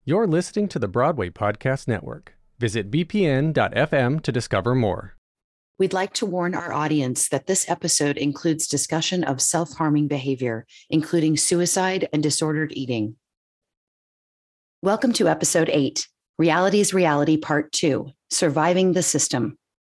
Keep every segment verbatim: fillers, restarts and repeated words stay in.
You're listening to the Broadway Podcast Network. Visit b p n dot f m to discover more. We'd like to warn our audience that this episode includes discussion of self-harming behavior, including suicide and disordered eating. Welcome to episode eight, Reality's Reality Part two, Surviving the System.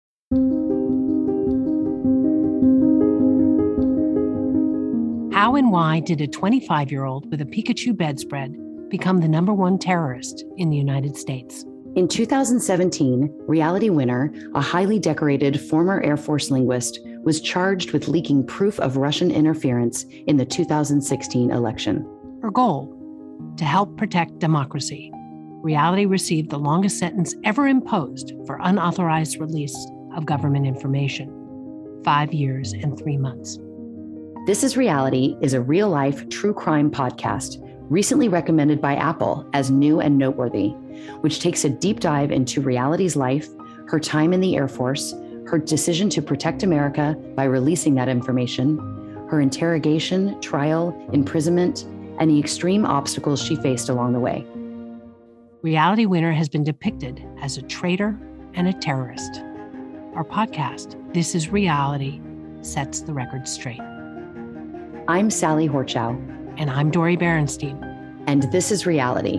How and why did a twenty-five-year-old with a Pikachu bedspread become the number one terrorist in the United States? In two thousand seventeen, Reality Winner, a highly decorated former Air Force linguist, was charged with leaking proof of Russian interference in the two thousand sixteen election. Her goal? To help protect democracy. Reality received the longest sentence ever imposed for unauthorized release of government information. Five years and three months. This is Reality is a real-life true crime podcast recently recommended by Apple as new and noteworthy, which takes a deep dive into Reality's life, her time in the Air Force, her decision to protect America by releasing that information, her interrogation, trial, imprisonment, and the extreme obstacles she faced along the way. Reality Winner has been depicted as a traitor and a terrorist. Our podcast, This is Reality, sets the record straight. I'm Sally Horchow. And I'm Dori Berinstein. And this is Reality.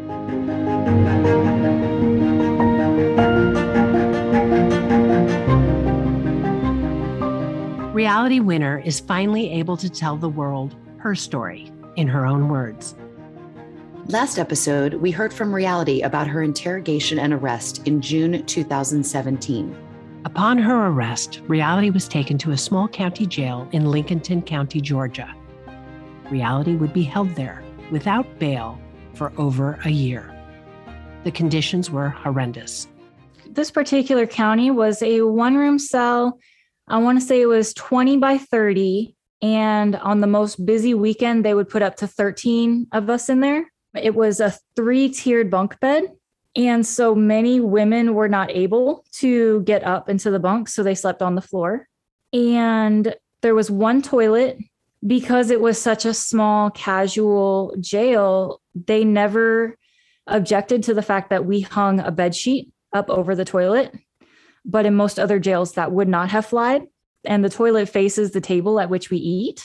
Reality Winner is finally able to tell the world her story in her own words. Last episode, we heard from Reality about her interrogation and arrest in June two thousand seventeen. Upon her arrest, Reality was taken to a small county jail in Lincolnton County, Georgia. Reality would be held there without bail for over a year. The conditions were horrendous. This particular county was a one-room cell. I want to say it was twenty by thirty. And on the most busy weekend, they would put up to thirteen of us in there. It was a three-tiered bunk bed. And so many women were not able to get up into the bunk, so they slept on the floor. And there was one toilet. Because it was such a small, casual jail, they never objected to the fact that we hung a bed sheet up over the toilet. But in most other jails, that would not have flied. And the toilet faces the table at which we eat.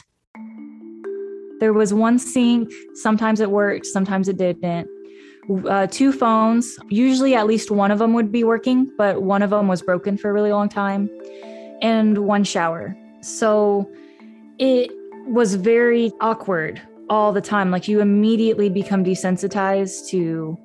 There was one sink. Sometimes it worked, sometimes it didn't. Uh, two phones. Usually at least one of them would be working, but one of them was broken for a really long time. And one shower. So it was very awkward all the time. Like, you immediately become desensitized to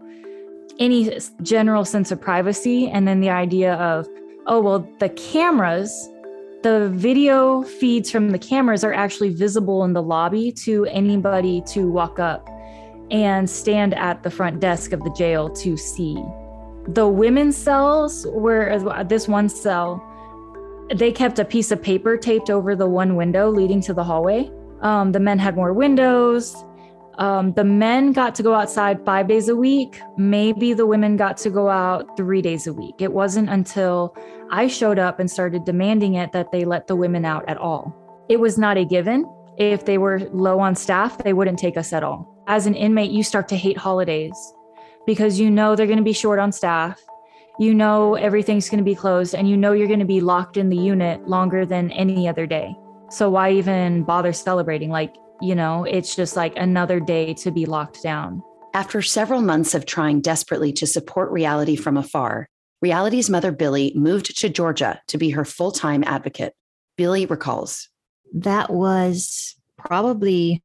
any general sense of privacy. And then the idea of, oh, well, the cameras, the video feeds from the cameras are actually visible in the lobby to anybody to walk up and stand at the front desk of the jail to see. The women's cells were, this one cell, they kept a piece of paper taped over the one window leading to the hallway. Um, the men had more windows. Um, the men got to go outside five days a week. Maybe the women got to go out three days a week. It wasn't until I showed up and started demanding it that they let the women out at all. It was not a given. If they were low on staff, they wouldn't take us at all. As an inmate, you start to hate holidays because you know they're going to be short on staff. You know everything's going to be closed, and you know you're going to be locked in the unit longer than any other day. So why even bother celebrating? Like, you know, it's just like another day to be locked down. After several months of trying desperately to support Reality from afar, Reality's mother, Billy, moved to Georgia to be her full-time advocate. Billy recalls. That was probably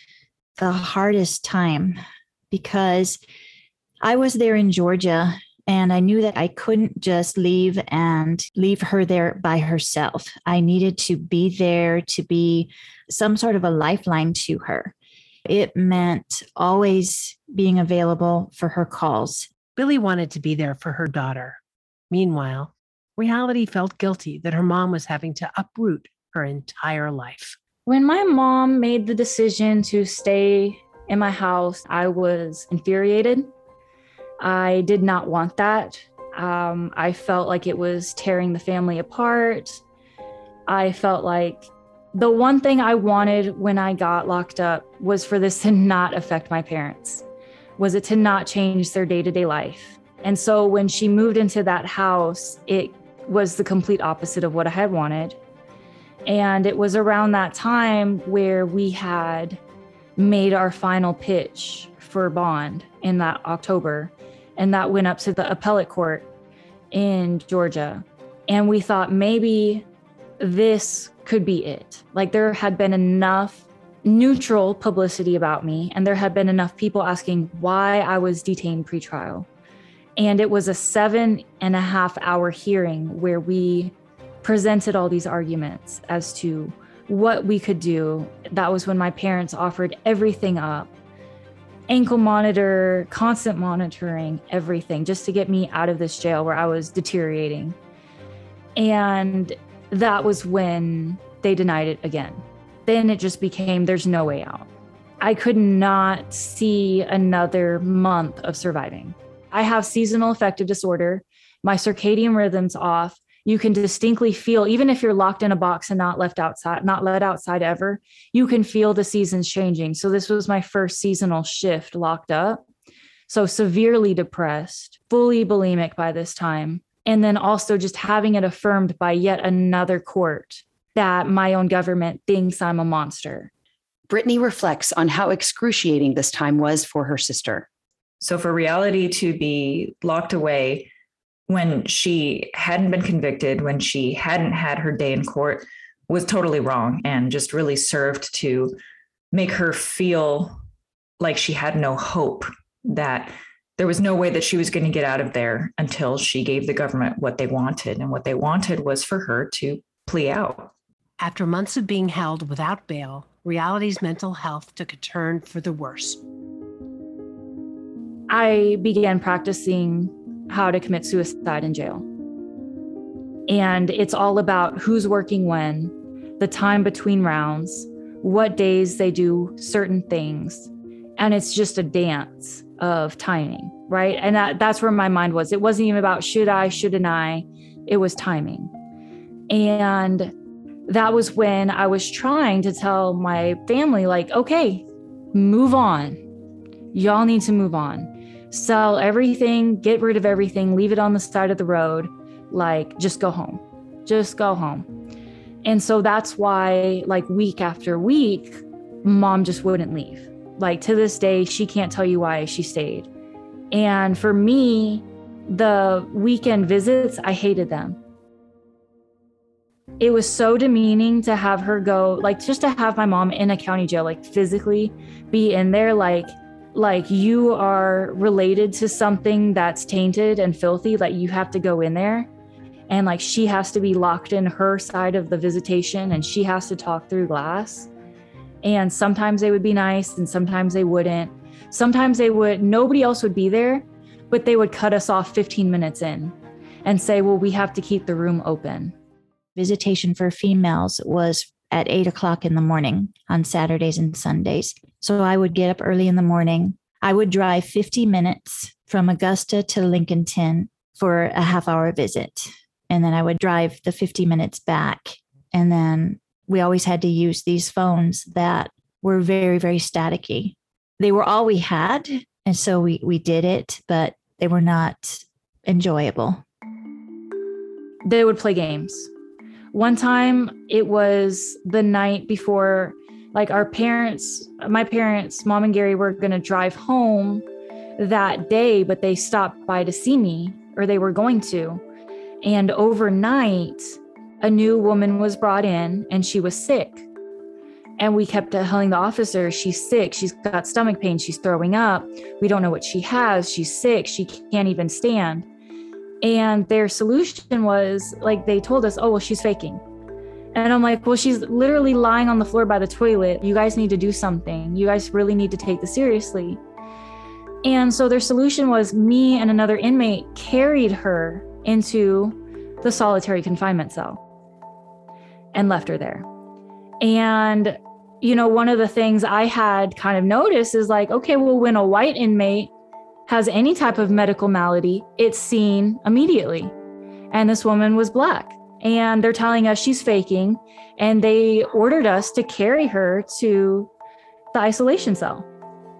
the hardest time because I was there in Georgia and I knew that I couldn't just leave and leave her there by herself. I needed to be there to be some sort of a lifeline to her. It meant always being available for her calls. Billy wanted to be there for her daughter. Meanwhile, Reality felt guilty that her mom was having to uproot her entire life. When my mom made the decision to stay in my house, I was infuriated. I did not want that. Um, I felt like it was tearing the family apart. I felt like the one thing I wanted when I got locked up was for this to not affect my parents. was it to not change their day-to-day life. And so when she moved into that house, it was the complete opposite of what I had wanted. And it was around that time where we had made our final pitch for bond in that October. And that went up to the appellate court in Georgia. And we thought maybe this could be it. Like, there had been enough neutral publicity about me, and there had been enough people asking why I was detained pretrial. And it was a seven and a half hour hearing where we presented all these arguments as to what we could do. That was when my parents offered everything up. Ankle monitor, constant monitoring, everything, just to get me out of this jail where I was deteriorating. And that was when they denied it again. Then it just became, there's no way out. I could not see another month of surviving. I have seasonal affective disorder. My circadian rhythm's off. You can distinctly feel, even if you're locked in a box and not left outside, not let outside ever, you can feel the seasons changing. So this was my first seasonal shift locked up. So severely depressed, fully bulimic by this time. And then also just having it affirmed by yet another court that my own government thinks I'm a monster. Brittany reflects on how excruciating this time was for her sister. So for Reality to be locked away when she hadn't been convicted, when she hadn't had her day in court, was totally wrong, and just really served to make her feel like she had no hope, that there was no way that she was going to get out of there until she gave the government what they wanted. And what they wanted was for her to plea out. After months of being held without bail, Reality's mental health took a turn for the worse. I began practicing how to commit suicide in jail. And it's all about who's working when, the time between rounds, what days they do certain things. And it's just a dance of timing, right? And that, that's where my mind was. It wasn't even about should I, shouldn't I? It was timing. And that was when I was trying to tell my family, like, okay, move on. Y'all need to move on. Sell everything, get rid of everything, leave it on the side of the road. Like, just go home, just go home. And so that's why, like, week after week, mom just wouldn't leave. Like, to this day, she can't tell you why she stayed. And for me, the weekend visits, I hated them. It was so demeaning to have her go, like, just to have my mom in a county jail, like, physically be in there, like, like you are related to something that's tainted and filthy, like you have to go in there. And like, she has to be locked in her side of the visitation, and she has to talk through glass. And sometimes they would be nice and sometimes they wouldn't. Sometimes they would, nobody else would be there, but they would cut us off fifteen minutes in and say, well, we have to keep the room open. Visitation for females was at eight o'clock in the morning on Saturdays and Sundays. So I would get up early in the morning. I would drive fifty minutes from Augusta to Lincolnton for a half hour visit. And then I would drive the fifty minutes back. And then we always had to use these phones that were very, very staticky. They were all we had. And so we, we did it, but they were not enjoyable. They would play games. One time it was the night before, like our parents, my parents, mom and Gary were going to drive home that day, but they stopped by to see me, or they were going to. And overnight, a new woman was brought in and she was sick. And we kept telling the officer, she's sick. She's got stomach pain. She's throwing up. We don't know what she has. She's sick. She can't even stand. And their solution was, like, they told us, oh, well, she's faking. And I'm like, well, she's literally lying on the floor by the toilet. You guys need to do something. You guys really need to take this seriously. And so their solution was me and another inmate carried her into the solitary confinement cell and left her there. And, you know, one of the things I had kind of noticed is like, okay, well, when a white inmate has any type of medical malady, it's seen immediately. And this woman was Black. And they're telling us she's faking. And they ordered us to carry her to the isolation cell.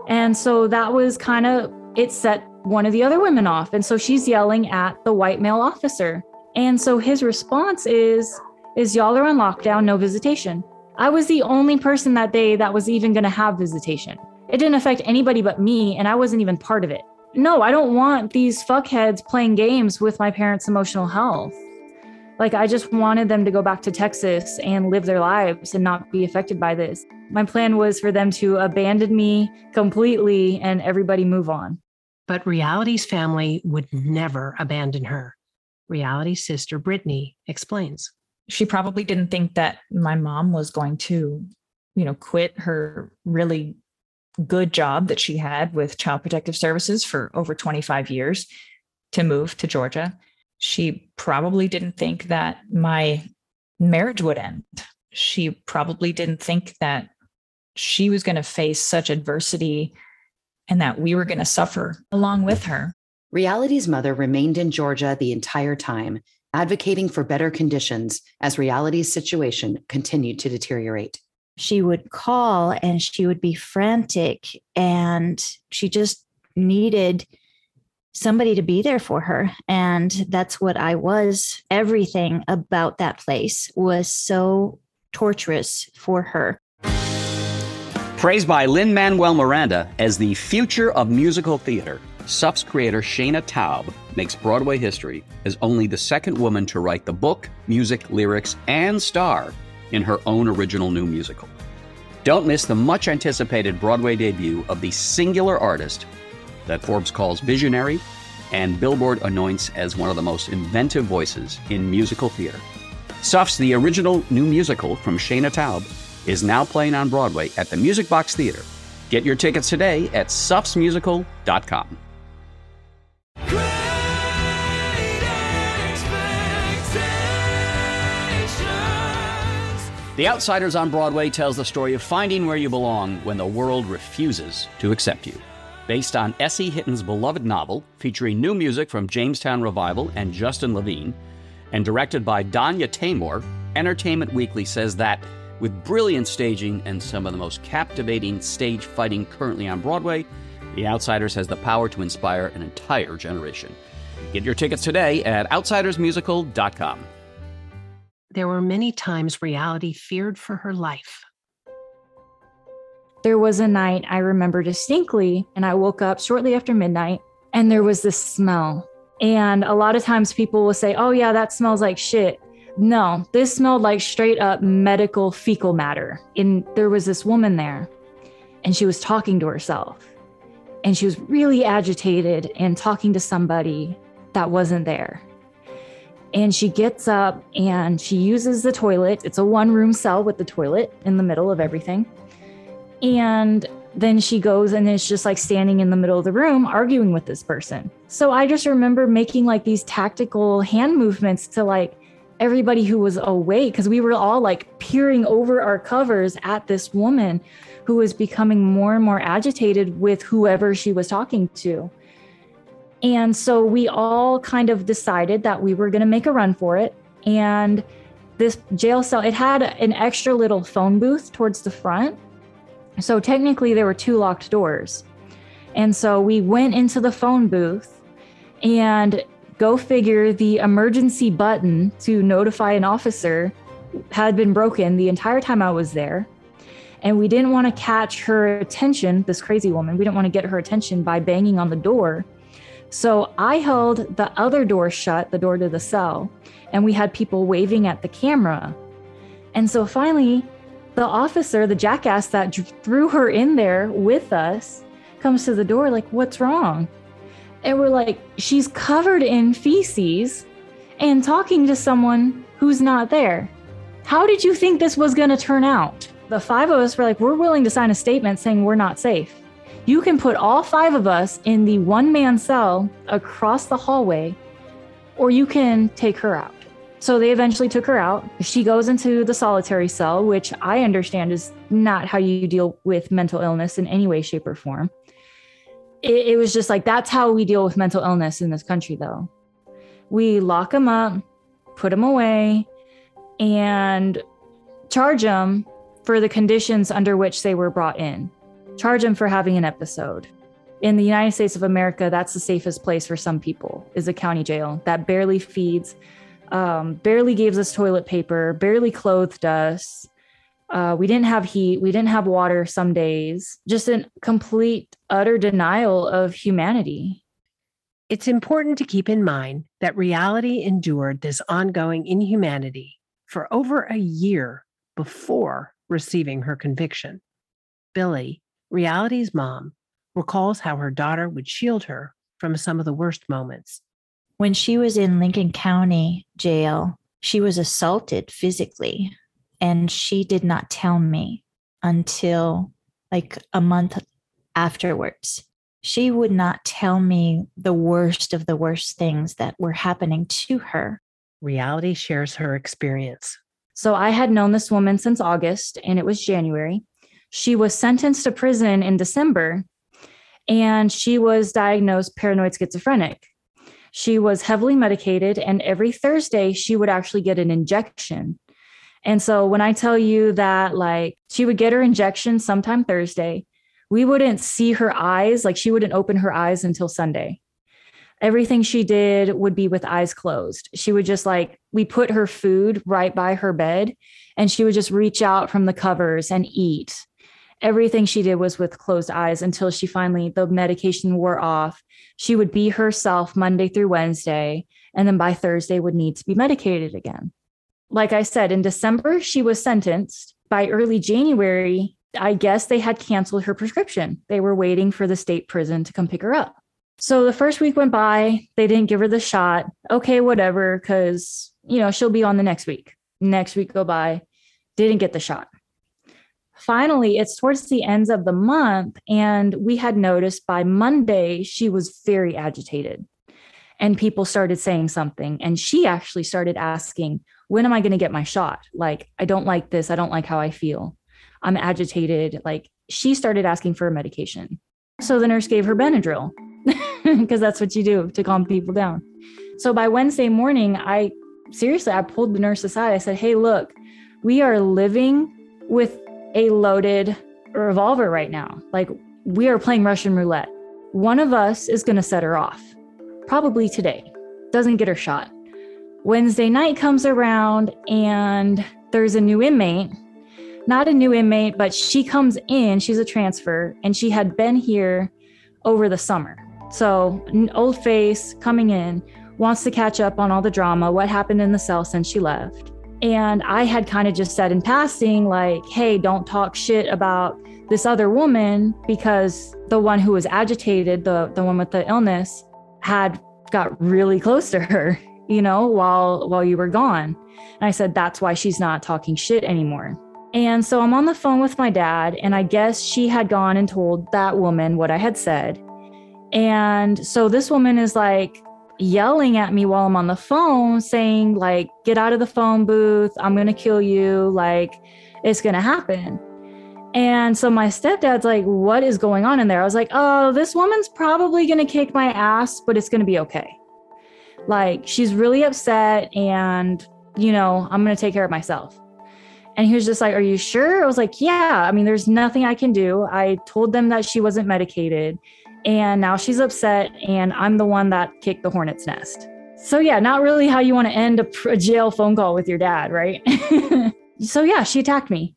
And so that was kind of, it set one of the other women off. And so she's yelling at the white male officer. And so his response is, is y'all are on lockdown, no visitation. I was the only person that day that was even going to have visitation. It didn't affect anybody but me, and I wasn't even part of it. No, I don't want these fuckheads playing games with my parents' emotional health. Like, I just wanted them to go back to Texas and live their lives and not be affected by this. My plan was for them to abandon me completely and everybody move on. But Reality's family would never abandon her. Reality's sister, Brittany, explains. She probably didn't think that my mom was going to, you know, quit her really good job that she had with Child Protective Services for over twenty-five years to move to Georgia. She probably didn't think that my marriage would end. She probably didn't think that she was going to face such adversity and that we were going to suffer along with her. Reality's mother remained in Georgia the entire time, advocating for better conditions as Reality's situation continued to deteriorate. She would call and she would be frantic, and she just needed somebody to be there for her. And that's what I was. Everything about that place was so torturous for her. Praised by Lin-Manuel Miranda as the future of musical theater, S U F's creator Shana Taub makes Broadway history as only the second woman to write the book, music, lyrics, and star in her own original new musical. Don't miss the much-anticipated Broadway debut of the singular artist that Forbes calls visionary and Billboard anoints as one of the most inventive voices in musical theater. S U F's The Original New Musical from Shana Taub is now playing on Broadway at the Music Box Theater. Get your tickets today at sufs musical dot com. The Outsiders on Broadway tells the story of finding where you belong when the world refuses to accept you. Based on S E. Hitton's beloved novel, featuring new music from Jamestown Revival and Justin Levine, and directed by Danya Taymor, Entertainment Weekly says that, with brilliant staging and some of the most captivating stage fighting currently on Broadway, The Outsiders has the power to inspire an entire generation. Get your tickets today at outsiders musical dot com. There were many times Reality feared for her life. There was a night I remember distinctly, and I woke up shortly after midnight, and there was this smell. And a lot of times people will say, oh yeah, that smells like shit. No, this smelled like straight up medical fecal matter. And there was this woman there, and she was talking to herself. And she was really agitated and talking to somebody that wasn't there. And she gets up and she uses the toilet. It's a one-room cell with the toilet in the middle of everything. And then she goes and is just like standing in the middle of the room arguing with this person. So I just remember making like these tactical hand movements to like everybody who was awake, because we were all like peering over our covers at this woman who was becoming more and more agitated with whoever she was talking to. And so we all kind of decided that we were going to make a run for it. And this jail cell, it had an extra little phone booth towards the front. So technically there were two locked doors. And so we went into the phone booth, and go figure, the emergency button to notify an officer had been broken the entire time I was there. And we didn't want to catch her attention, this crazy woman. We didn't want to get her attention by banging on the door. So I held the other door shut, the door to the cell, and we had people waving at the camera. And so finally, the officer, the jackass that threw her in there with us, comes to the door like, what's wrong? And we're like, she's covered in feces and talking to someone who's not there. How did you think this was going to turn out? The five of us were like, we're willing to sign a statement saying we're not safe. You can put all five of us in the one-man cell across the hallway, or you can take her out. So they eventually took her out. She goes into the solitary cell, which I understand is not how you deal with mental illness in any way, shape, or form. It, it was just like, that's how we deal with mental illness in this country, though. We lock them up, put them away, and charge them for the conditions under which they were brought in. charge them for having an episode. In the United States of America, that's the safest place for some people, is a county jail that barely feeds, um, barely gives us toilet paper, barely clothed us. Uh, we didn't have heat. We didn't have water some days. Just a complete, utter denial of humanity. It's important to keep in mind that Reality endured this ongoing inhumanity for over a year before receiving her conviction. Billy, Reality's mom, recalls how her daughter would shield her from some of the worst moments. When she was in Lincoln County Jail, she was assaulted physically, and she did not tell me until like a month afterwards. She would not tell me the worst of the worst things that were happening to her. Reality shares her experience. So I had known this woman since August, and it was January. She was sentenced to prison in December, and she was diagnosed paranoid schizophrenic. She was heavily medicated, and every Thursday she would actually get an injection. And so when I tell you that, like, she would get her injection sometime Thursday, we wouldn't see her eyes, like she wouldn't open her eyes until Sunday. Everything she did would be with eyes closed. She would just like, we put her food right by her bed, and she would just reach out from the covers and eat. Everything she did was with closed eyes until she finally, the medication wore off. She would be herself Monday through Wednesday, and then by Thursday would need to be medicated again. Like I said, in December, she was sentenced. By early January, I guess they had canceled her prescription. They were waiting for the state prison to come pick her up. So the first week went by. They didn't give her the shot. Okay, whatever, because, you know, she'll be on the next week. Next week go by. Didn't get the shot. Finally, it's towards the ends of the month, and we had noticed by Monday she was very agitated, and people started saying something, and she actually started asking, when am I going to get my shot? Like, I don't like this. I don't like how I feel. I'm agitated. Like, she started asking for a medication. So the nurse gave her Benadryl because that's what you do to calm people down. So by Wednesday morning, I seriously, I pulled the nurse aside. I said, hey, look, we are living with a loaded revolver right now. Like, we are playing Russian roulette. One of us is going to set her off, probably today, doesn't get her shot. Wednesday night comes around, and there's a new inmate, not a new inmate, but she comes in, she's a transfer, and she had been here over the summer. So an old face coming in, wants to catch up on all the drama, what happened in the cell since she left. And I had kind of just said in passing, like, hey, don't talk shit about this other woman, because the one who was agitated, the, the one with the illness, had got really close to her, you know, while, while you were gone. And I said, that's why she's not talking shit anymore. And so I'm on the phone with my dad, and I guess she had gone and told that woman what I had said. And so this woman is like, yelling at me while I'm on the phone, saying like, get out of the phone booth. I'm going to kill you. Like, it's going to happen. And so my stepdad's like, what is going on in there? I was like, oh, this woman's probably going to kick my ass, but it's going to be okay. Like, she's really upset, and, you know, I'm going to take care of myself. And he was just like, are you sure? I was like, yeah, I mean, there's nothing I can do. I told them that she wasn't medicated, and now she's upset, and I'm the one that kicked the hornet's nest. So yeah, not really how you want to end a, a jail phone call with your dad, right? So yeah, she attacked me.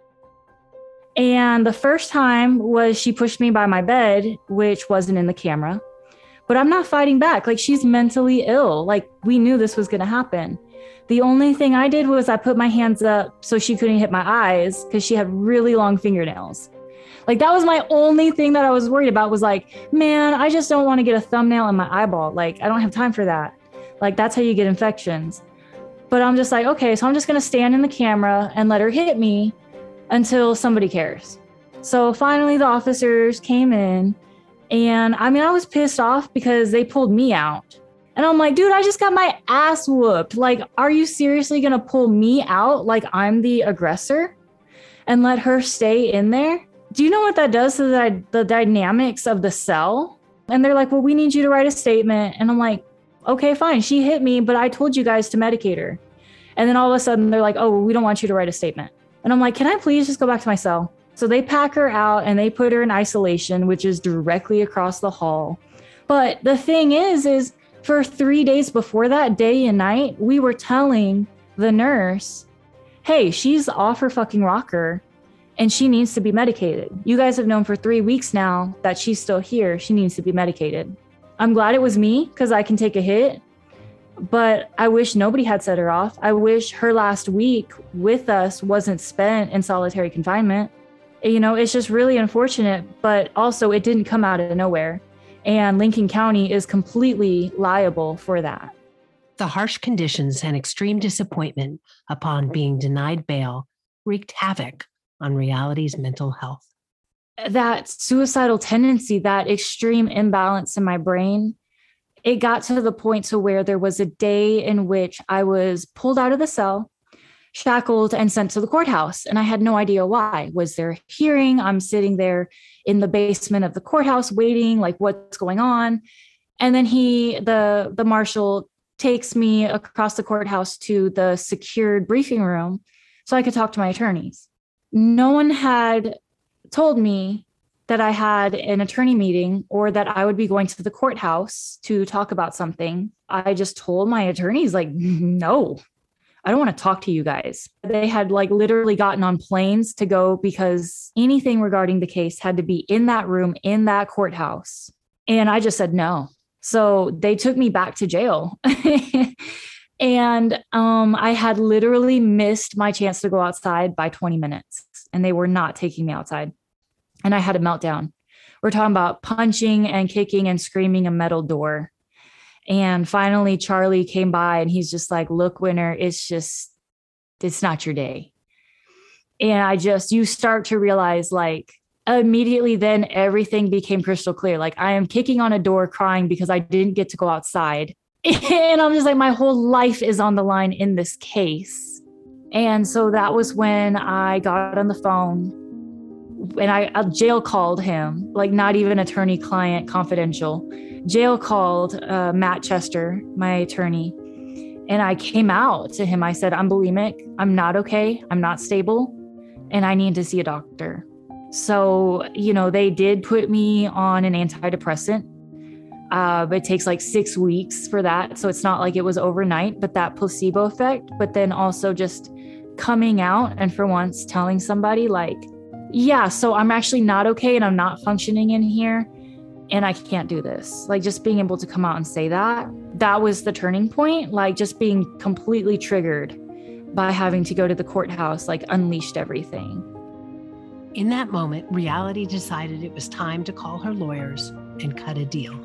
And the first time was she pushed me by my bed, which wasn't in the camera. But I'm not fighting back. Like, she's mentally ill. Like, we knew this was going to happen. The only thing I did was I put my hands up so she couldn't hit my eyes, because she had really long fingernails. Like, that was my only thing that I was worried about, was like, man, I just don't want to get a thumbnail in my eyeball. Like, I don't have time for that. Like, that's how you get infections. But I'm just like, okay, so I'm just going to stand in the camera and let her hit me until somebody cares. So finally the officers came in, and I mean, I was pissed off because they pulled me out. And I'm like, dude, I just got my ass whooped. Like, are you seriously going to pull me out like I'm the aggressor and let her stay in there? Do you know what that does to the, the dynamics of the cell? And they're like, well, we need you to write a statement. And I'm like, okay, fine. She hit me, but I told you guys to medicate her. And then all of a sudden they're like, oh, we don't want you to write a statement. And I'm like, can I please just go back to my cell? So they pack her out and they put her in isolation, which is directly across the hall. But the thing is, is for three days before that, day and night, we were telling the nurse, hey, she's off her fucking rocker and she needs to be medicated. You guys have known for three weeks now that she's still here. She needs to be medicated. I'm glad it was me because I can take a hit, but I wish nobody had set her off. I wish her last week with us wasn't spent in solitary confinement. You know, it's just really unfortunate, but also it didn't come out of nowhere. And Lincoln County is completely liable for that. The harsh conditions and extreme disappointment upon being denied bail wreaked havoc on Reality's mental health. That suicidal tendency, that extreme imbalance in my brain, it got to the point to where there was a day in which I was pulled out of the cell, shackled and sent to the courthouse. And I had no idea why. Was there a hearing? I'm sitting there in the basement of the courthouse waiting, like what's going on? And then he, the, the marshal takes me across the courthouse to the secured briefing room so I could talk to my attorneys. No one had told me that I had an attorney meeting or that I would be going to the courthouse to talk about something. I just told my attorneys, like, no, I don't want to talk to you guys. They had like literally gotten on planes to go because anything regarding the case had to be in that room, in that courthouse. And I just said no. So they took me back to jail. And um, I had literally missed my chance to go outside by twenty minutes, and they were not taking me outside. And I had a meltdown. We're talking about punching and kicking and screaming a metal door. And finally, Charlie came by and he's just like, look, Winter, it's just, it's not your day. And I just, you start to realize like immediately then everything became crystal clear. Like I am kicking on a door crying because I didn't get to go outside. And I'm just like, my whole life is on the line in this case. And so that was when I got on the phone and I, I jail called him, like not even attorney client confidential. Jail called uh, Matt Chester, my attorney, and I came out to him. I said, I'm bulimic. I'm not okay. I'm not stable. And I need to see a doctor. So, you know, they did put me on an antidepressant. Uh, it takes like six weeks for that. So it's not like it was overnight, but that placebo effect, but then also just coming out and for once telling somebody like, yeah, so I'm actually not okay and I'm not functioning in here. And I can't do this. Like just being able to come out and say that, that was the turning point. Like just being completely triggered by having to go to the courthouse, like unleashed everything. In that moment, Reality decided it was time to call her lawyers and cut a deal.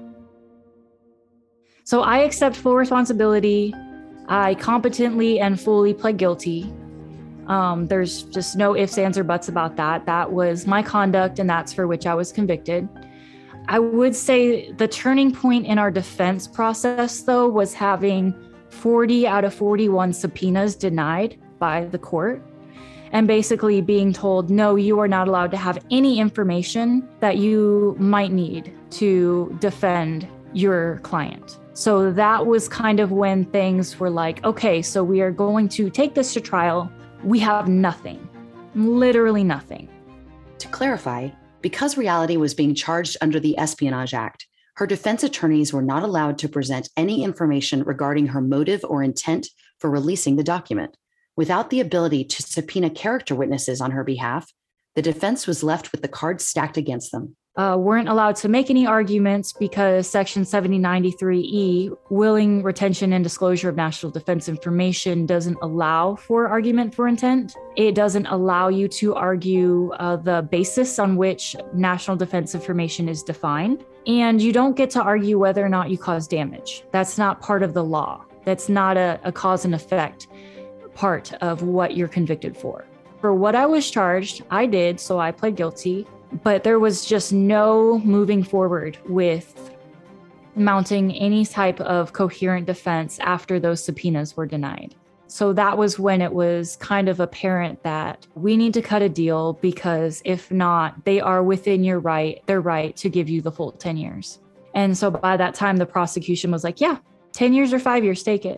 So I accept full responsibility. I competently and fully pled guilty. Um, there's just no ifs, ands, or buts about that. That was my conduct and that's for which I was convicted. I would say the turning point in our defense process, though, was having forty out of forty-one subpoenas denied by the court and basically being told, no, you are not allowed to have any information that you might need to defend your client. So that was kind of when things were like, okay, so we are going to take this to trial. We have nothing, literally nothing. To clarify, because Reality was being charged under the Espionage Act, her defense attorneys were not allowed to present any information regarding her motive or intent for releasing the document. Without the ability to subpoena character witnesses on her behalf, the defense was left with the cards stacked against them. Uh, weren't allowed to make any arguments because Section seventy ninety-three E, willing retention and disclosure of national defense information, doesn't allow for argument for intent. It doesn't allow you to argue uh, the basis on which national defense information is defined. And you don't get to argue whether or not you cause damage. That's not part of the law. That's not a, a cause and effect part of what you're convicted for. For what I was charged, I did, so I pled guilty. But there was just no moving forward with mounting any type of coherent defense after those subpoenas were denied. So that was when it was kind of apparent that we need to cut a deal because if not, they are within your right, their right to give you the full ten years. And so by that time, the prosecution was like, yeah, ten years or five years, take it.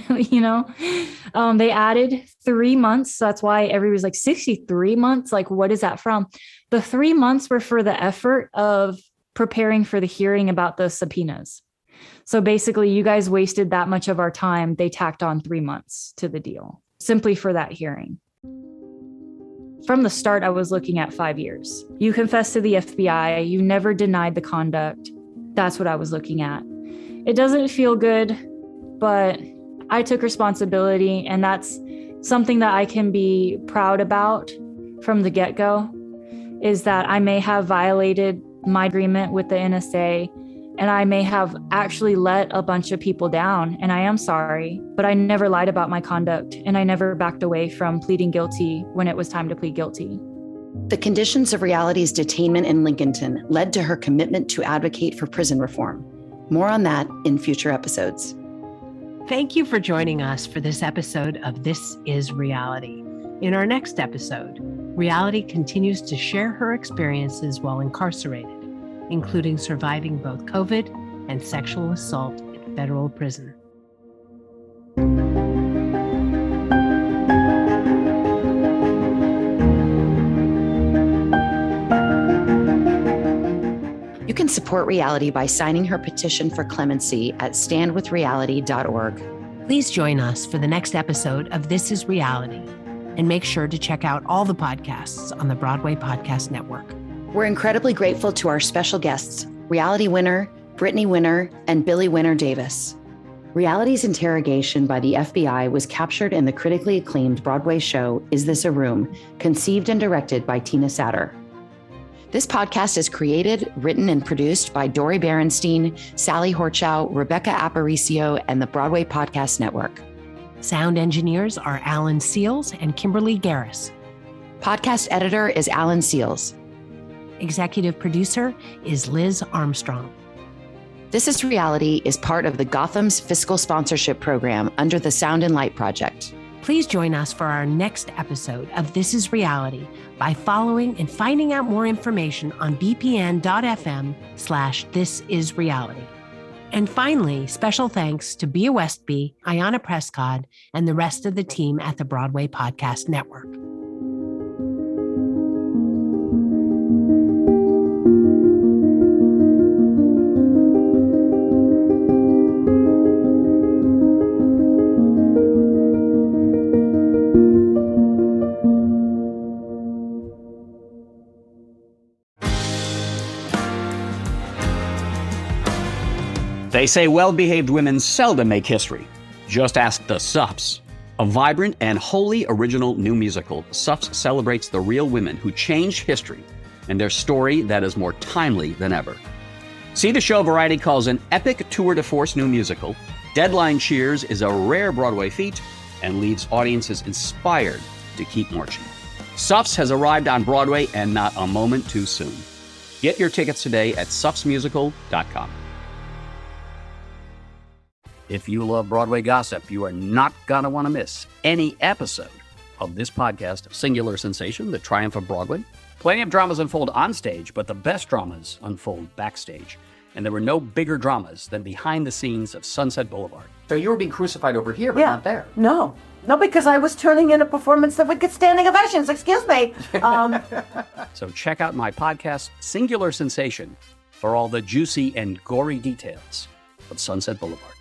you know, um, they added three months. So that's why everybody's like sixty-three months. Like, what is that from? The three months were for the effort of preparing for the hearing about the subpoenas. So basically, you guys wasted that much of our time. They tacked on three months to the deal simply for that hearing. From the start, I was looking at five years. You confessed to the F B I. You never denied the conduct. That's what I was looking at. It doesn't feel good, but I took responsibility, and that's something that I can be proud about from the get-go, is that I may have violated my agreement with the N S A, and I may have actually let a bunch of people down, and I am sorry, but I never lied about my conduct, and I never backed away from pleading guilty when it was time to plead guilty. The conditions of Reality's detainment in Lincolnton led to her commitment to advocate for prison reform. More on that in future episodes. Thank you for joining us for this episode of This Is Reality. In our next episode, Reality continues to share her experiences while incarcerated, including surviving both COVID and sexual assault in federal prison. You can support Reality by signing her petition for clemency at stand with reality dot org. Please join us for the next episode of This Is Reality, and make sure to check out all the podcasts on the Broadway Podcast Network. We're incredibly grateful to our special guests, Reality winner, Brittany Winner, and Billy Winner Davis. Reality's interrogation by the F B I was captured in the critically acclaimed Broadway show, Is This a Room?, conceived and directed by Tina Satter. This podcast is created, written, and produced by Dori Berenstein, Sally Horchow, Rebecca Aparicio, and the Broadway Podcast Network. Sound engineers are Alan Seals and Kimberly Garris. Podcast editor is Alan Seals. Executive producer is Liz Armstrong. This Is Reality is part of the Gotham's fiscal sponsorship program under the Sound and Light Project. Please join us for our next episode of This Is Reality by following and finding out more information on bpn.fm slash This Is Reality. And finally, special thanks to Bea Westby, Ayanna Prescott, and the rest of the team at the Broadway Podcast Network. They say well-behaved women seldom make history. Just ask the Suffs. A vibrant and wholly original new musical, Suffs celebrates the real women who changed history and their story that is more timely than ever. See the show Variety calls an epic tour de force new musical. Deadline cheers is a rare Broadway feat and leaves audiences inspired to keep marching. Suffs has arrived on Broadway, and not a moment too soon. Get your tickets today at suffs musical dot com. If you love Broadway gossip, you are not going to want to miss any episode of this podcast, Singular Sensation, The Triumph of Broadway. Plenty of dramas unfold on stage, but the best dramas unfold backstage. And there were no bigger dramas than behind the scenes of Sunset Boulevard. So you were being crucified over here, but yeah. not there. No. No, because I was turning in a performance that would get standing ovations. Excuse me. Um, so check out my podcast, Singular Sensation, for all the juicy and gory details of Sunset Boulevard.